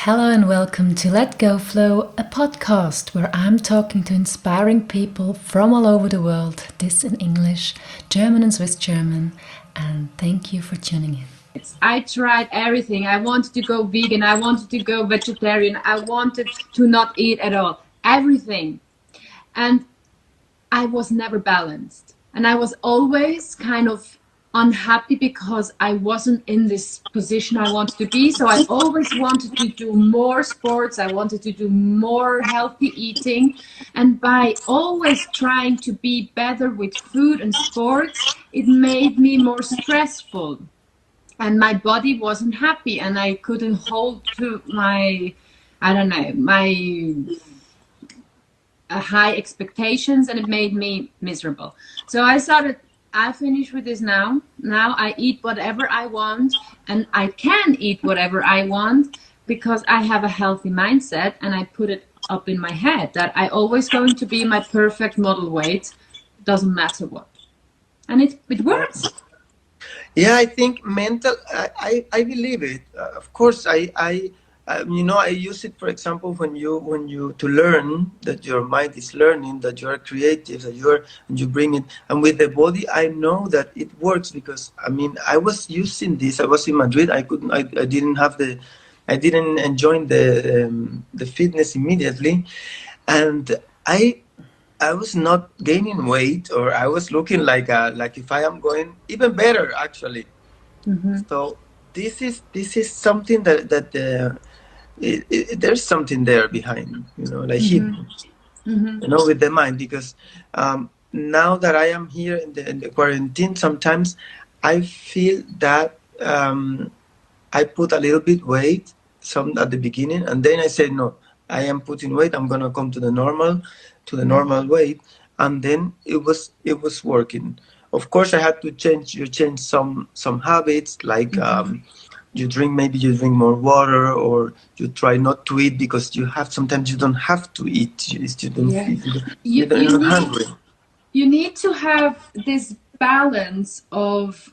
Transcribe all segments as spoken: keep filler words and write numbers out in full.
Hello and welcome to Let Go Flow, a podcast where I'm talking to inspiring people from all over the world, this in English, German and Swiss German, and thank you for tuning in. I tried everything. I wanted to go vegan, I wanted to go vegetarian, I wanted to not eat at all, everything. And I was never balanced. And I was always kind of unhappy because I wasn't in this position I wanted to be. So I always wanted to do more sports. I wanted to do more healthy eating. And by always trying to be better with food and sports, it made me more stressful. And my body wasn't happy and I couldn't hold to my, I don't know, my uh, high expectations, and it made me miserable. So I started, I finished with this now. Now I eat whatever I want, and I can eat whatever I want because I have a healthy mindset and I put it up in my head that I always going to be my perfect model weight, doesn't matter what. And it, it works. Yeah, I think mental, I, I, I believe it. Uh, of course, I, I um, you know, I use it, for example, when you, when you, to learn that your mind is learning, that you are creative, that you are, and you bring it. And with the body, I know that it works because, I mean, I was using this, I was in Madrid, I couldn't, I, I didn't have the, I didn't enjoy the, um, the fitness immediately. And I, I was not gaining weight, or I was looking like a, like if I am going even better actually. Mm-hmm. So this is this is something that that uh, it, it, there's something there behind, you know, like mm-hmm. hidden, mm-hmm. you know, with the mind. Because um, now that I am here in the, in the quarantine, sometimes I feel that um, I put a little bit weight some at the beginning, and then I said no, I am putting weight. I'm gonna come to the normal. to the normal weight, and then it was it was working. Of course, I had to change you change some some habits, like mm-hmm. um, you drink maybe you drink more water, or you try not to eat because you have sometimes you don't have to eat. You, you don't yeah. eat, you, you, you're you not need, hungry. You need to have this balance of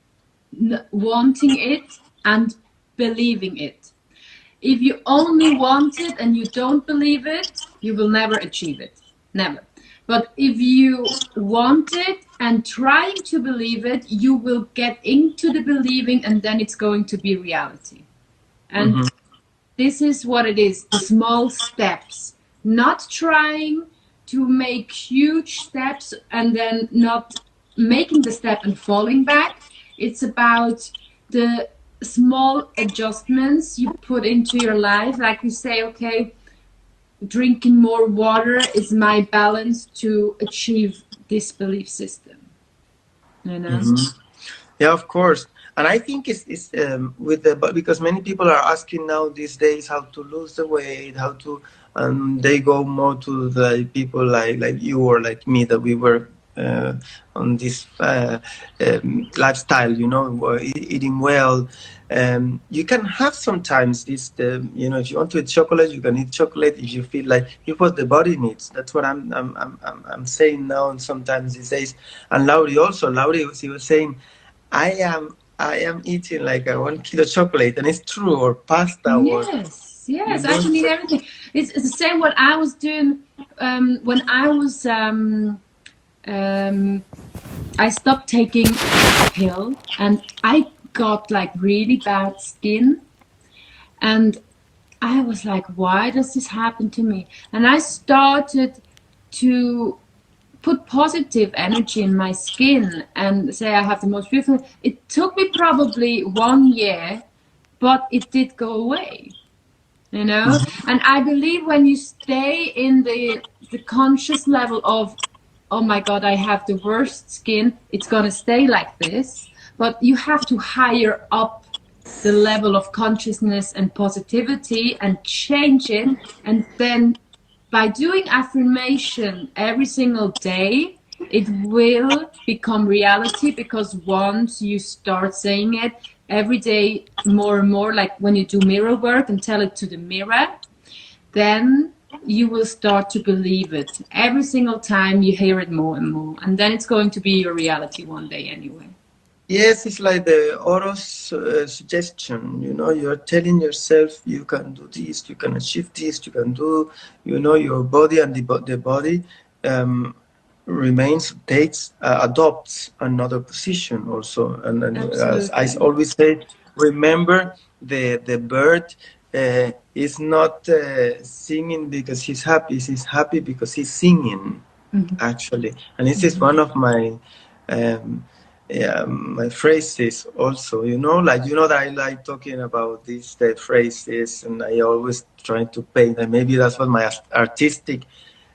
n- wanting it and believing it. If you only want it and you don't believe it, you will never achieve it. Never. But if you want it and trying to believe it, you will get into the believing, and then it's going to be reality. And mm-hmm. this is what it is, the small steps. Not trying to make huge steps and then not making the step and falling back. It's about the small adjustments you put into your life. Like you say, okay, drinking more water is my balance to achieve this belief system, you know. Mm-hmm. Yeah, of course. And I think it's, it's um, with the, because many people are asking now these days how to lose the weight, how to, and they go more to the people like like you or like me, that we were uh, on this uh, um, lifestyle, you know, eating well. Um, you can have sometimes this, the, you know, if you want to eat chocolate, you can eat chocolate if you feel like it's what the body needs. That's what I'm I'm I'm I'm, I'm saying now, and sometimes these days. And Laurie also, Laurie, she was saying, I am I am eating like a one kilo chocolate, and it's true, or pasta, or yes, yes, I can eat everything. It's, it's the same what I was doing um, when I was. Um, um, I stopped taking a pill, and I got like really bad skin, and I was like, why does this happen to me? And I started to put positive energy in my skin and say I have the most beautiful. It took me probably one year, but it did go away, you know. Mm-hmm. And I believe when you stay in the the conscious level of, oh my God, I have the worst skin, it's gonna stay like this. But you have to higher up the level of consciousness and positivity and change it, and then by doing affirmation every single day, it will become reality, because once you start saying it every day more and more, like when you do mirror work and tell it to the mirror, then you will start to believe it. Every single time you hear it more and more, and then it's going to be your reality one day anyway. Yes, it's like the Oro's uh, suggestion. You know, you're telling yourself you can do this, you can achieve this, you can do. You know, your body and the, the body um, remains, takes, uh, adopts another position also. And, and as I Absolutely. always say, remember the the bird uh, is not uh, singing because he's happy. He's happy because he's singing, Mhm. actually. And this is one of my. Um, yeah, my phrases also, you know, like, you know, that I like talking about these uh, phrases, and I always try to paint, and maybe that's what my artistic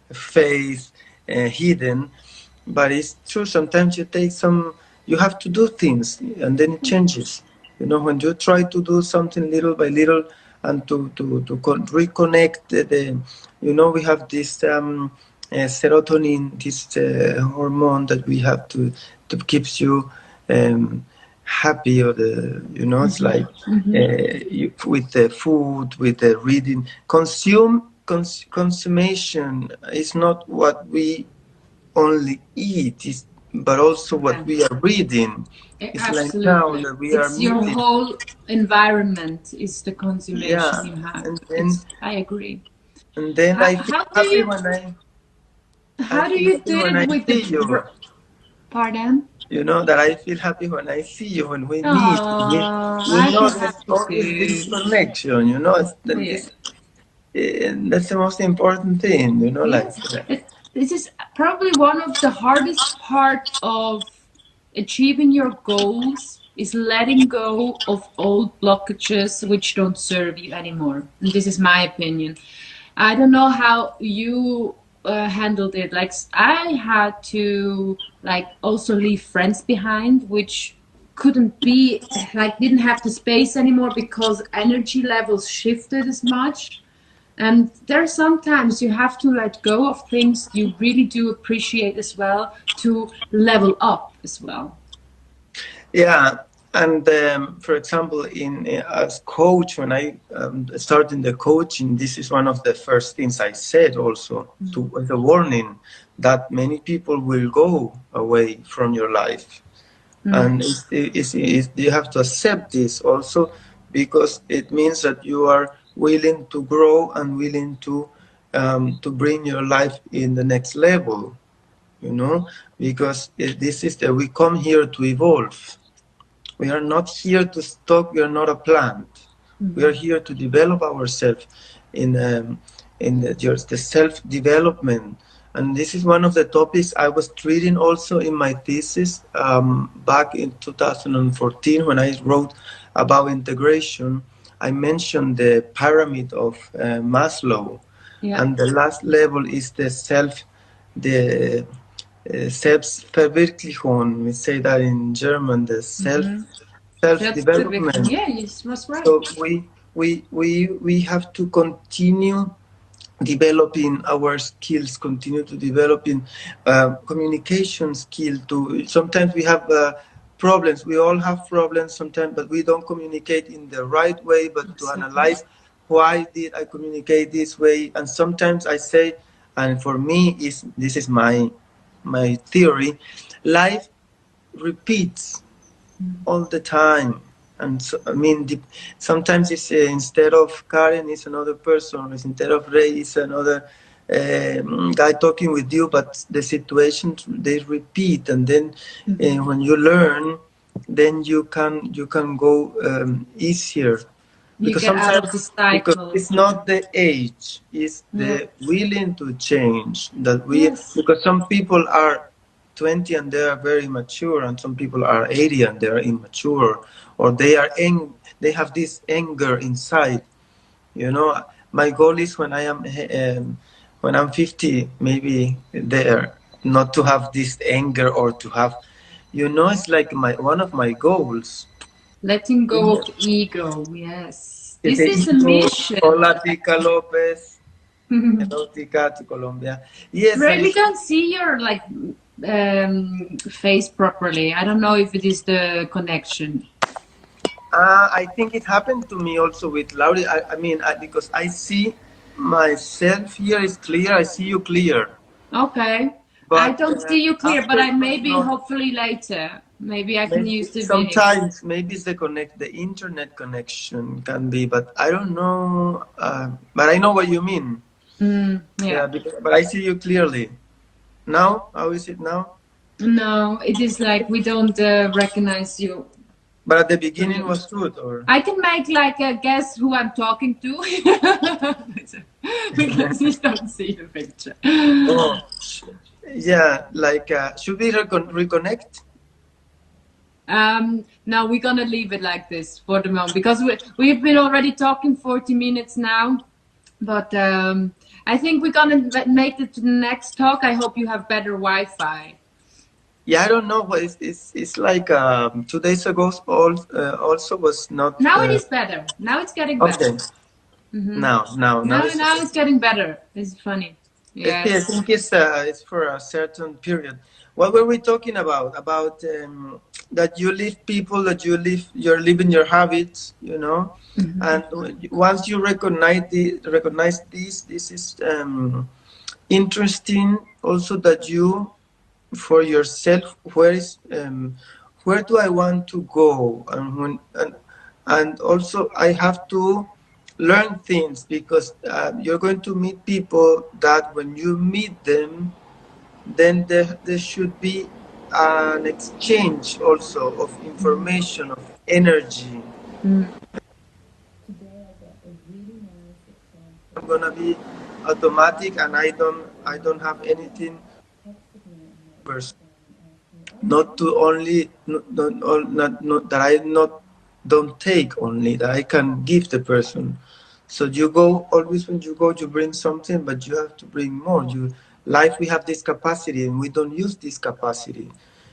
face uh, hidden, but it's true. Sometimes you take some, you have to do things, and then it changes. You know, when you try to do something little by little, and to to to con- reconnect the, the, you know, we have this um, uh, serotonin, this uh, hormone that we have to to keeps you um, happy, or the, you know, it's like Mhm. uh, you, with the food, with the reading, consume cons- consummation is not what we only eat, is, but also what Yeah. we are reading. A- It's like now Absolutely. that we are It's your meeting. whole environment is the consummation Yeah, you have. and then It's, I agree. and then How, I feel how do happy you when I I how do feel you happy do when I it with the see you. br- pardon? You know that I feel happy when I see you, when we meet. We, Oh, you I know, feel there's happy always this too. connection. You know, it's, and Yeah. this and that's the most important thing. You know, like. Yes. It, this is probably one of the hardest part of achieving your goals is letting go of old blockages which don't serve you anymore. And this is my opinion. I don't know how you uh, handled it. Like I had to like also leave friends behind, which couldn't be like didn't have the space anymore because energy levels shifted as much. And there are sometimes you have to let go of things you really do appreciate as well to level up as well. Yeah, and um, for example, in uh, as coach, when I um, started the coaching, this is one of the first things I said also to as a warning that many people will go away from your life, Mm. and it's, it's, it's, you have to accept this also, because it means that you are willing to grow and willing to um, to bring your life in the next level. You know, because it, this is that we come here to evolve. We are not here to stock. We are not a plant. We are here to develop ourselves in um, in the, just the self development. And this is one of the topics I was treating also in my thesis um, back in two thousand fourteen when I wrote about integration. I mentioned the pyramid of uh, Maslow, Yeah. and the last level is the self, the uh, Selbstverwirklichung. We say that in German, the self Mm-hmm. self That's the victim. development. Yeah, yes, was right. So we we we we have to continue developing our skills, continue to developing uh, communication skill. To sometimes we have uh, problems. We all have problems sometimes, but we don't communicate in the right way. But to Exactly. analyze why did I communicate this way, and sometimes I say, and for me is this is my my theory, life repeats all the time. And so, I mean, the, sometimes it's uh, instead of Karen, it's another person. It's instead of Ray, it's another um, guy talking with you. But the situations they repeat, and then uh, when you learn, then you can you can go um, easier. You Because get out of sometimes, the because cycle. it's not the age, it's Yeah. the willing to change that we. Yes. Because some people are twenty and they are very mature, and some people are eighty and they are immature, or they are ang- they have this anger inside. You know, my goal is when I am um, when I'm fifty, maybe there, not to have this anger, or to have, you know, it's like my one of my goals. Letting go of ego. Yes. Que This se is a hizo. mission. Hola, Tica Lopez. Hello, Tica, to Colombia. Yes, I. Ray, we can't see your like um, face properly. I don't know if it is the connection. Uh, I think it happened to me also with Laurie. I, I mean, I, because I see myself here is clear. I see you clear, Okay. I but don't uh, see you clear, but after I it was maybe not. hopefully later. Maybe I can Maybe use the video. sometimes maybe it's the connect the internet connection can be, but I don't know. Uh, but I know what you mean. Mm, yeah. Yeah, because, but I see you clearly. Now, how is it now? No, it is like we don't uh, recognize you. But at the beginning was good, or I can make like a guess who I'm talking to because you don't see the picture. oh, yeah, like uh, should we recon reconnect? Um, no, we're gonna leave it like this for the moment because we we've been already talking forty minutes now. But um, I think we're gonna make it to the next talk. I hope you have better Wi-Fi. Yeah, I don't know. But it's it's, it's like um, two days ago. All uh, also was not. Now uh, it is better. Now it's getting better. Okay. Mm-hmm. Now, now, now, Now, it's, now it's getting better. It's funny. it's, I Yes. think it's uh, it's for a certain period. What were we talking about? About um, that you leave people, that you live, you're living your habits, you know. Mm-hmm. And once you recognize the recognize this, this is um, interesting. Also, that you, for yourself, where is um, where do I want to go, and when and and also I have to learn things, because uh, you're going to meet people that when you meet them, then there, there should be an exchange also of information, of energy. Mm. I'm gonna be automatic, and I don't I don't have anything first. Not to only not, not, not, not that I not don't take only, that I can give the person. So you go always, when you go, you bring something, but you have to bring more. You life, we have this capacity, and we don't use this capacity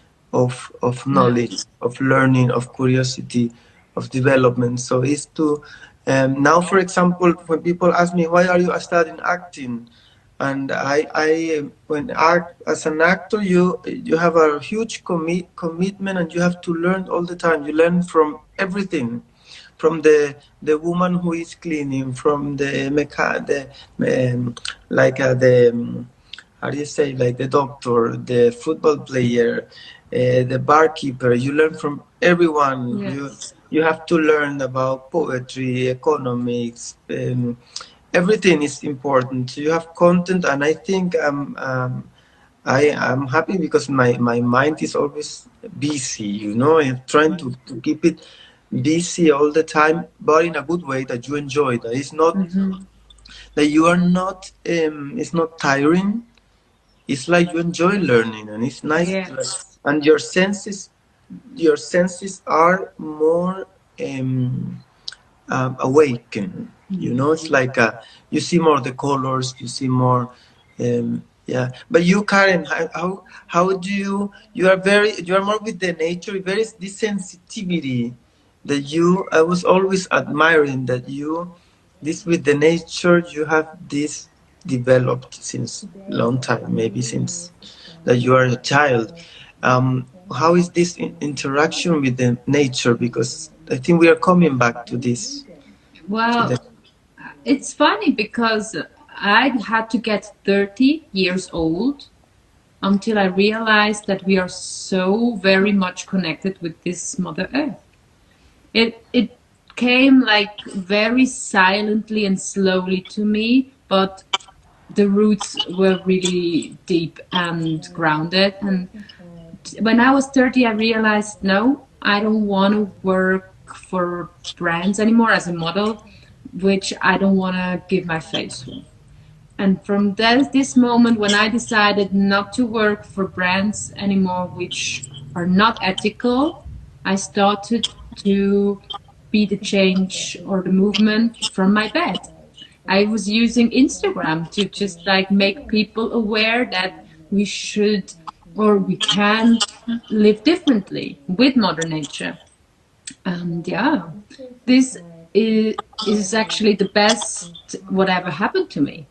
of of knowledge, of learning, of curiosity, of development. So it's to um, now, for example, when people ask me, why are you studying acting? And I, I when act as an actor, you you have a huge commit commitment, and you have to learn all the time. You learn from everything, from the the woman who is cleaning, from the mecha, the um, like uh, the um, how do you say, like the doctor, the football player, uh, the barkeeper. You learn from everyone. Yes. You you have to learn about poetry, economics. Um, everything is important. So you have content, and I think um, um, I am happy because my, my mind is always busy, you know. I'm trying to, to keep it busy all the time, but in a good way, that you enjoy. That it's not Mm-hmm. that you are not. Um, it's not tiring. It's like you enjoy learning, and it's nice. Yes. And your senses, your senses are more um, um, awakened. You know, it's like uh, you see more the colors, you see more. Um, yeah, but you, Karen, how, how how do you? You are very, you are more with the nature. Very this sensitivity that you. I was always admiring that you, this with the nature. You have this developed since long time, maybe since that you are a child. Um, how is this in interaction with the nature? Because I think we are coming back to this. Well, it's funny because I had to get thirty years old until I realized that we are so very much connected with this Mother Earth. It it came like very silently and slowly to me, but the roots were really deep and grounded. And when I was thirty, I realized, no, I don't want to work for brands anymore as a model, which I don't want to give my face for. And from that, this moment when I decided not to work for brands anymore, which are not ethical, I started to be the change or the movement from my bed. I was using Instagram to just like make people aware that we should or we can live differently with Mother Nature. And yeah, this is, is actually the best whatever happened to me.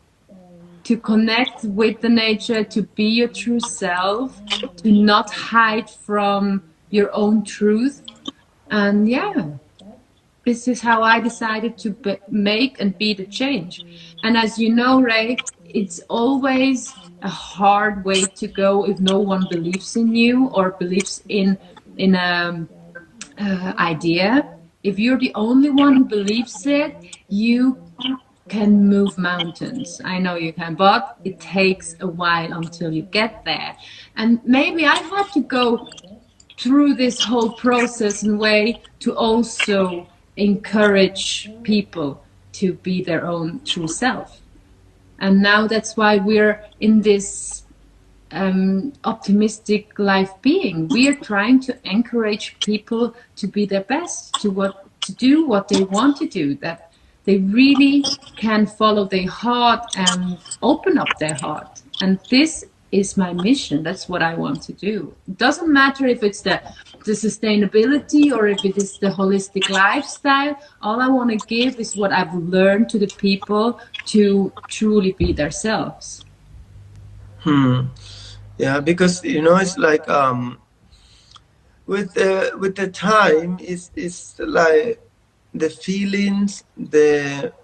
To connect with the nature, to be your true self, to not hide from your own truth. And yeah, this is how I decided to be, make and be the change. And as you know, Ray, it's always a hard way to go if no one believes in you or believes in in a uh, idea. If you're the only one who believes it, you can move mountains. I know you can, but it takes a while until you get there. And maybe I had to go through this whole process in a way to also encourage people to be their own true self. And now that's why we're in this um, optimistic life being. We are trying to encourage people to be their best, to what to do what they want to do, that they really can follow their heart and open up their heart. And this is my mission. That's what I want to do. It doesn't matter if it's the, the sustainability or if it is the holistic lifestyle. All I want to give is what I've learned to the people to truly be themselves. Hmm. Yeah, because you know it's like um, with the with the time, it's it's like the feelings, the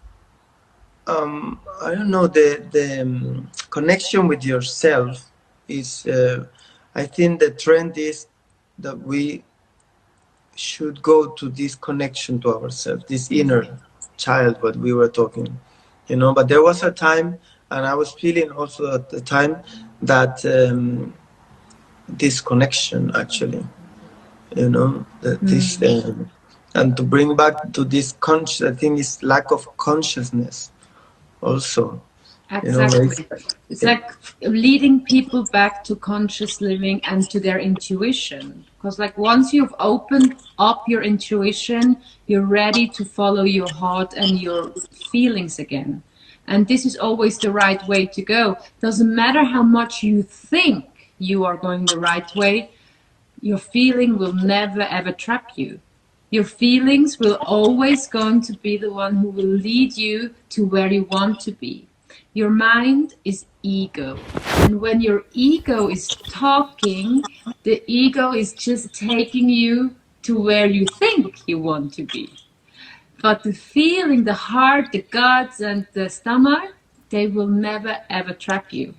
um, I don't know, the the um, connection with yourself is. Uh, I think the trend is that we should go to this connection to ourselves, this inner child, what we were talking, you know. But there was a time, and I was feeling also at the time that um, this connection actually, you know, that this Mm. um, and to bring back to this conscious, I think it's lack of consciousness also. Exactly. You know, it's, It's like leading people back to conscious living and to their intuition. Because like once you've opened up your intuition, you're ready to follow your heart and your feelings again. And this is always the right way to go. Doesn't matter how much you think you are going the right way, your feeling will never ever trap you. Your feelings will always going to be the one who will lead you to where you want to be. Your mind is ego. And when your ego is talking, the ego is just taking you to where you think you want to be. But the feeling, the heart, the guts, and the stomach, they will never ever trap you.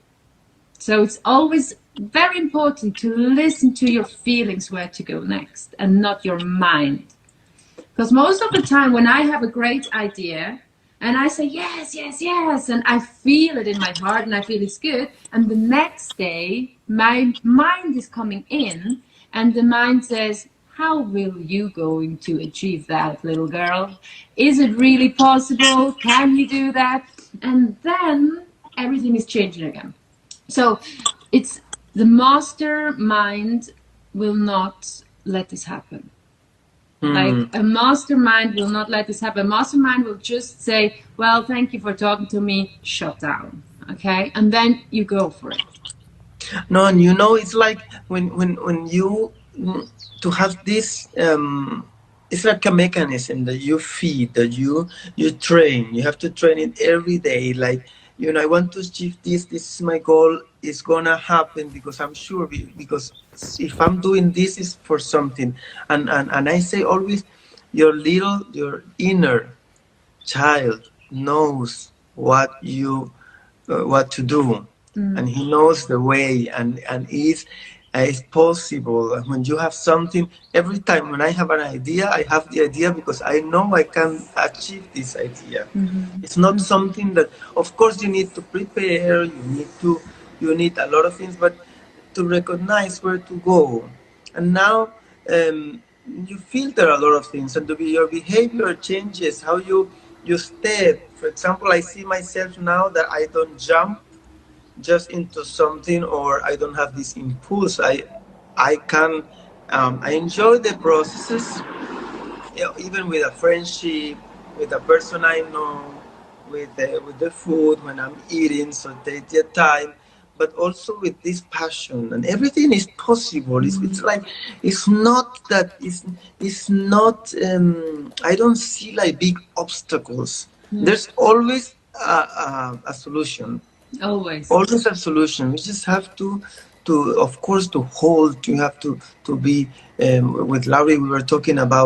So it's always very important to listen to your feelings where to go next and not your mind. Because most of the time when I have a great idea and I say yes, yes, yes, and I feel it in my heart and I feel it's good, and the next day my mind is coming in and the mind says, how will you going to achieve that, little girl? Is it really possible? Can you do that? And then everything is changing again. So it's the mastermind will not let this happen. hmm. Like a mastermind will not let this happen. A mastermind will just say, well, thank you for talking to me, shut down. Okay? And then you go for it. No, and you know, it's like when when when you to have this um it's like a mechanism that you feed, that you you train. You have to train it every day. Like, you know, I want to achieve this, this is my goal, it's gonna happen because I'm sure, because if I'm doing this is for something. And and, and I say always, your little, your inner child knows what you uh, what to do. Mm. And he knows the way, and and it's uh, it's possible. And when you have something, every time when I have an idea, I have the idea because I know I can achieve this idea. Mm-hmm. It's not something that, of course, you need to prepare, you need to you need a lot of things, but to recognize where to go. And now um, you filter a lot of things, and the, your behavior changes, how you you step. For example, I see myself now that I don't jump just into something, or I don't have this impulse. I I can um, I enjoy the processes, you know, even with a friendship, with a person I know, with the, with the food when I'm eating, so take your time, but also with this passion, and everything is possible. It's, it's like, it's not that, it's, it's not, um, I don't see like big obstacles. Mm. There's always a, a, a solution. Always. Always a solution. We just have to, to of course, to hold. You have to, to be, um, with Laurie, we were talking about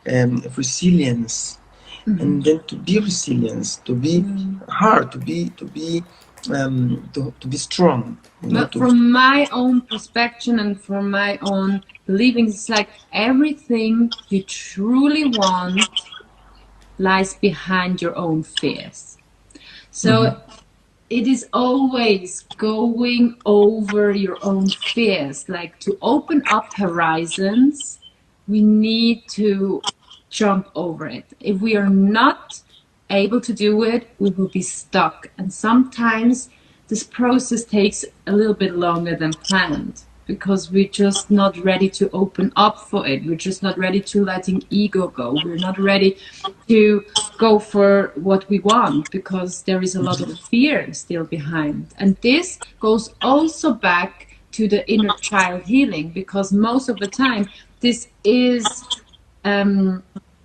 um, resilience, mm-hmm. and then to be resilient, to be mm-hmm. hard, to be to be um, to, to be strong. You know, but from my own perspective and from my own believing, it's like everything you truly want lies behind your own fears. So mm-hmm. it is always going over your own fears. Like to open up horizons, we need to jump over it. If we are not able to do it, we will be stuck. And sometimes this process takes a little bit longer than planned because we're just not ready to open up for it. We're just not ready to letting ego go. We're not ready to go for what we want because there is a lot of fear still behind. And this goes also back to the inner child healing, because most of the time this is um,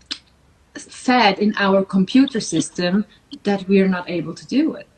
fed in our computer system that we are not able to do it.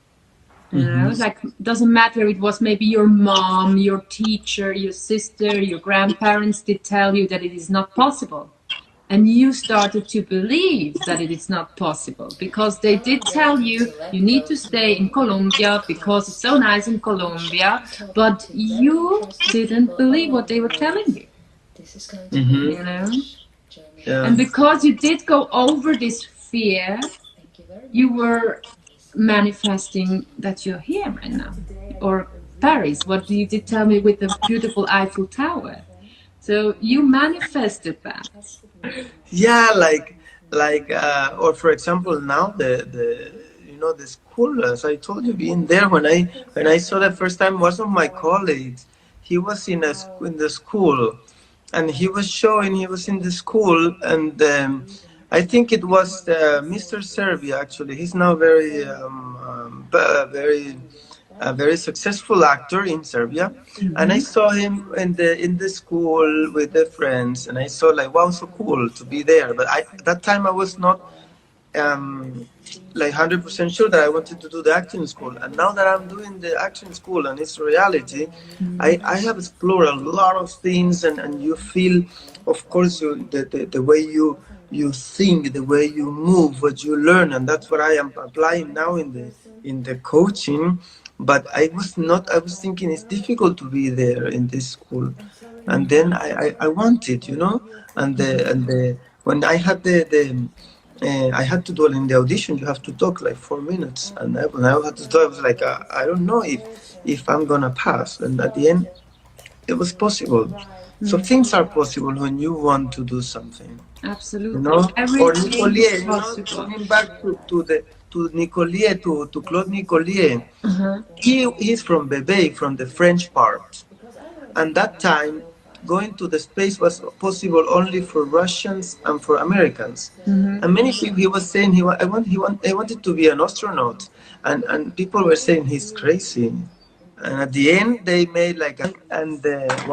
You know, mm-hmm. like doesn't matter. It was maybe your mom, your teacher, your sister, your grandparents did tell you that it is not possible, and you started to believe that it is not possible because they did tell you you need to stay in Colombia because it's so nice in Colombia, but you didn't believe what they were telling you. Mm-hmm. You know, yeah. And because you did go over this fear, you were manifesting that you're here right now, or Paris, what you did tell me with the beautiful Eiffel Tower. So you manifested that. Yeah, like like uh, or for example now the the you know the school, as I told you, being there when I when I saw the first time was of my colleagues. He was in a in the school, and he was showing he was in the school and. Um, I think it was uh, Mister Serbia. Actually, he's now very, um, um, very, a very successful actor in Serbia. Mm-hmm. And I saw him in the in the school with the friends, and I saw like, wow, so cool to be there. But I, at that time, I was not um, like one hundred percent sure that I wanted to do the acting school. And now that I'm doing the acting school and it's reality, mm-hmm. I, I have explored a lot of things, and, and you feel, of course, you, the, the the way you. you think, the way you move, what you learn, and that's what I am applying now in the in the coaching. But I was not, I was thinking it's difficult to be there in this school, and then I, I, I wanted, you know, and the and the when I had the the uh, I had to do it in the audition. You have to talk like four minutes, and I, when I had to talk, I was like, uh, I don't know if if I'm gonna pass, and at the end, it was possible. So things are possible when you want to do something. Absolutely. You know, Everything or Nicolier, you know, coming back to, to the to Nicolier, to, to Claude Nicolier. Uh-huh. He he's from Bébé, from the French part. And that time, going to the space was possible only for Russians and for Americans. Mm-hmm. And many people, he was saying he I want he want I wanted to be an astronaut, and and people were saying he's crazy. And at the end, they made like a, and uh,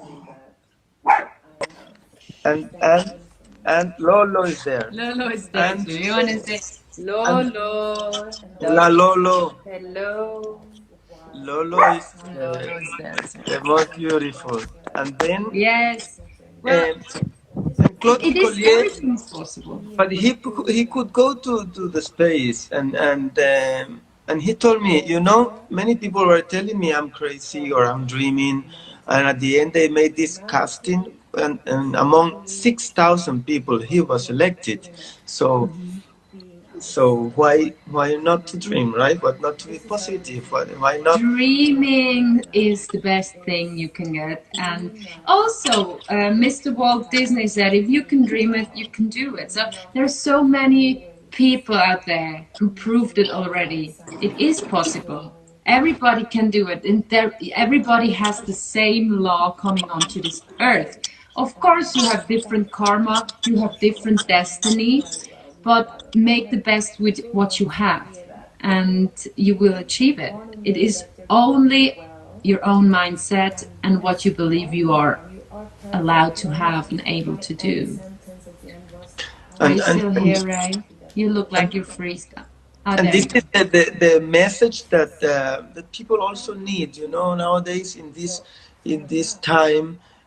and and. And Lolo is there. Lolo is there. And you want to say Lolo. La Lolo. Hello. Lolo is, uh, Lolo is there. the most beautiful. And then yes, well, uh, Claude it is Collier, everything's possible. But he he could go to, to the space, and and um, and he told me, you know, many people were telling me I'm crazy or I'm dreaming, and at the end they made this casting. And, and among six thousand people, he was elected. So, so why why not to dream, right? But not to be positive. Why, why not? Dreaming is the best thing you can get. And also, uh, Mister Walt Disney said, if you can dream it, you can do it. So there's so many people out there who proved it already. It is possible. Everybody can do it. And there, everybody has the same law coming onto this earth. Of course, you have different karma, you have different destiny, but make the best with what you have, and you will achieve it. It is only your own mindset and what you believe you are allowed to have and able to do. Are you still here, Ray? You look like you're freezed. Ah, and this is the, the, the message that uh, that people also need, you know, nowadays in this in this time.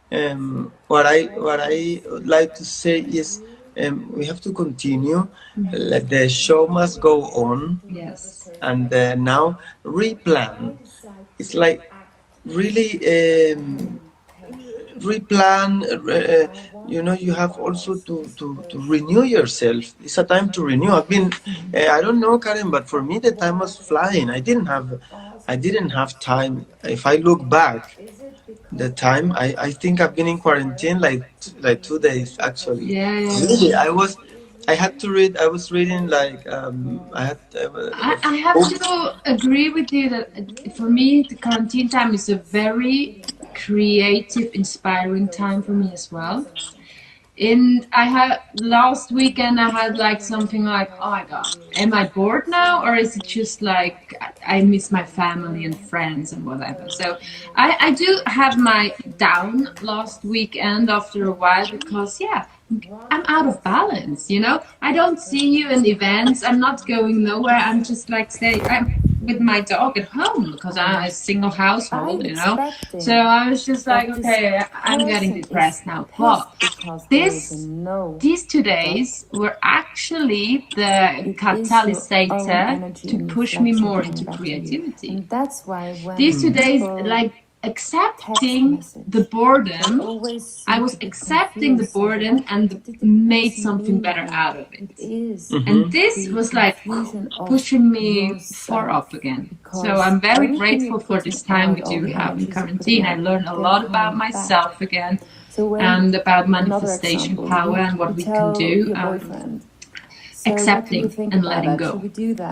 um, what I what I would like to say is um, we have to continue. Let the show must go on, Yes. and uh, now replan. It's like really um, replan. Uh, you know, you have also to, to, to renew yourself. It's a time to renew. I've been, uh, I don't know, Karen, but for me the time was flying. I didn't have, I didn't have time. If I look back, the time I, I think I've been in quarantine like like two days actually. Yeah, yeah. Really, I was I had to read. I was reading like um, I had. Uh, I, I have to agree with you that uh, for me, the quarantine time is a very creative, inspiring time for me as well. And I had last weekend, I had like something like, oh my God, am I bored now? Or is it just like I I miss my family and friends and whatever? So I, I do have my down last weekend after a while because, yeah, I'm out of balance, you know? I don't see you in events. I'm not going nowhere. I'm just like stay I'm with my dog at home because I'm a single household, you know? So I was just like, okay, I'm getting depressed now. But this these two days were actually the catalyst to push me more into creativity. These two days, like accepting the boredom, I was accepting the boredom and made something better out of it. Mhm. And this was like pushing me far up again. So I'm very grateful for this time we do have in quarantine. I learned a lot about myself again and about manifestation power and what we can do. Um, accepting and letting go.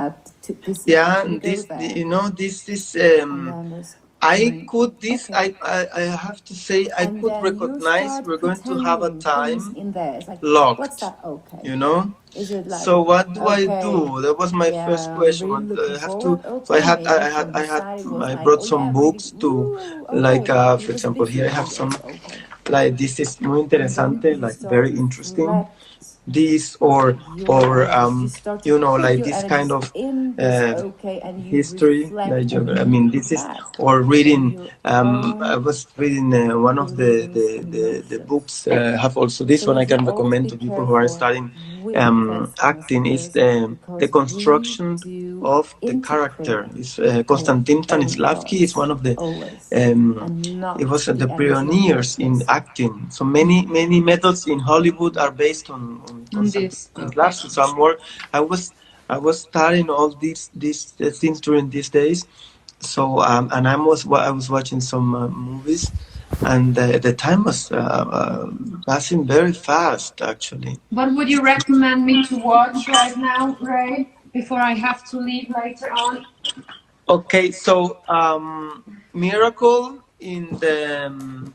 Yeah, and this you know this is um, I could this I, I I have to say I could recognize we're going to have a time locked, you know. So what do I do? That was my first question. What do I have to. So I had I had I had I brought some books to like uh, for example here I have some like this is muy interesante, like very interesting. This or or um you know like this kind of uh, history like I mean this is or reading um I was reading uh, one of the the, the, the books uh, have also this one I can recommend to people who are studying um, acting is the, the construction of the character. Is uh, Konstantin Stanislavski is one of the um, it was uh, the pioneers in acting. So many many methods in Hollywood are based on, on Konstantin Stanislavski. So I'm more, I was I was studying all these these uh, things during these days. So um, and I was I was watching some uh, movies, and uh, the time was uh, uh, passing very fast actually. What would you recommend me to watch right now, Ray, before I have to leave later on? Okay, so um, Miracle in the um,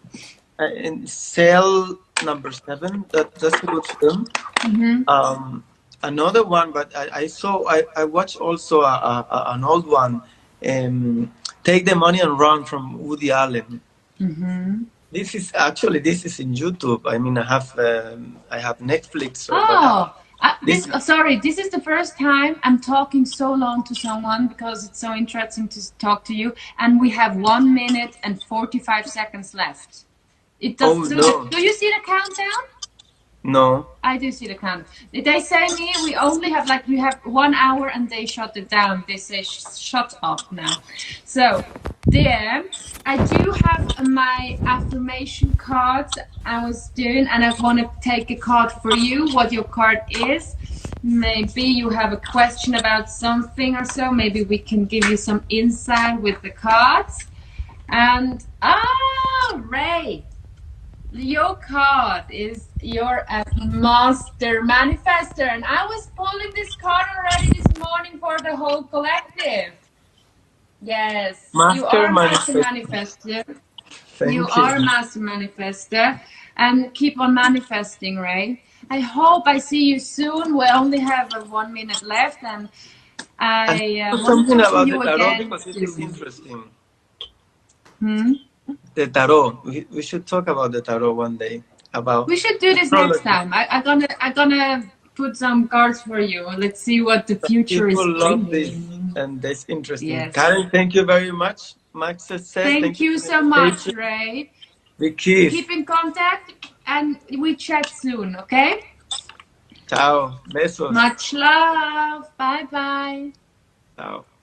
uh, in Cell Number Seven. That that's a good film. Mm-hmm. Um, another one, but I, I saw I, I watched also a, a, a, an old one. Um, Take the Money and Run from Woody Allen. Mm-hmm. This is actually this is in YouTube. I mean, I have um, I have Netflix. So oh, uh, this, this sorry, this is the first time I'm talking so long to someone because it's so interesting to talk to you, and we have one minute and forty-five seconds left. It does. Oh, do, no. do you see the countdown? No. I do see the count. They say me we only have like we have one hour and they shut it down. They say sh shut up now. So there, I do have my affirmation cards I was doing, and I want to take a card for you. What your card is? Maybe you have a question about something or so. Maybe we can give you some insight with the cards. And oh, Ray. Your card is you're a master manifester, and I was pulling this card already this morning for the whole collective. Yes, master you are a master manifester. manifester. Thank you, you are a master manifester, and keep on manifesting, Ray. I hope I see you soon. We only have uh, one minute left, and I uh, want something to see about you the tarot again. because it is interesting. Hmm? The tarot. We, we should talk about the tarot one day. About we should do this astrology. Next time. I, I'm gonna I'm gonna put some cards for you. Let's see what the future People is. love this, and that's interesting. Yes. Karen, thank you very much. Max says thank, thank you you so much, Ray. We kiss. Keep in contact and we chat soon, okay? Ciao. Besos. Much love. Bye bye. Ciao.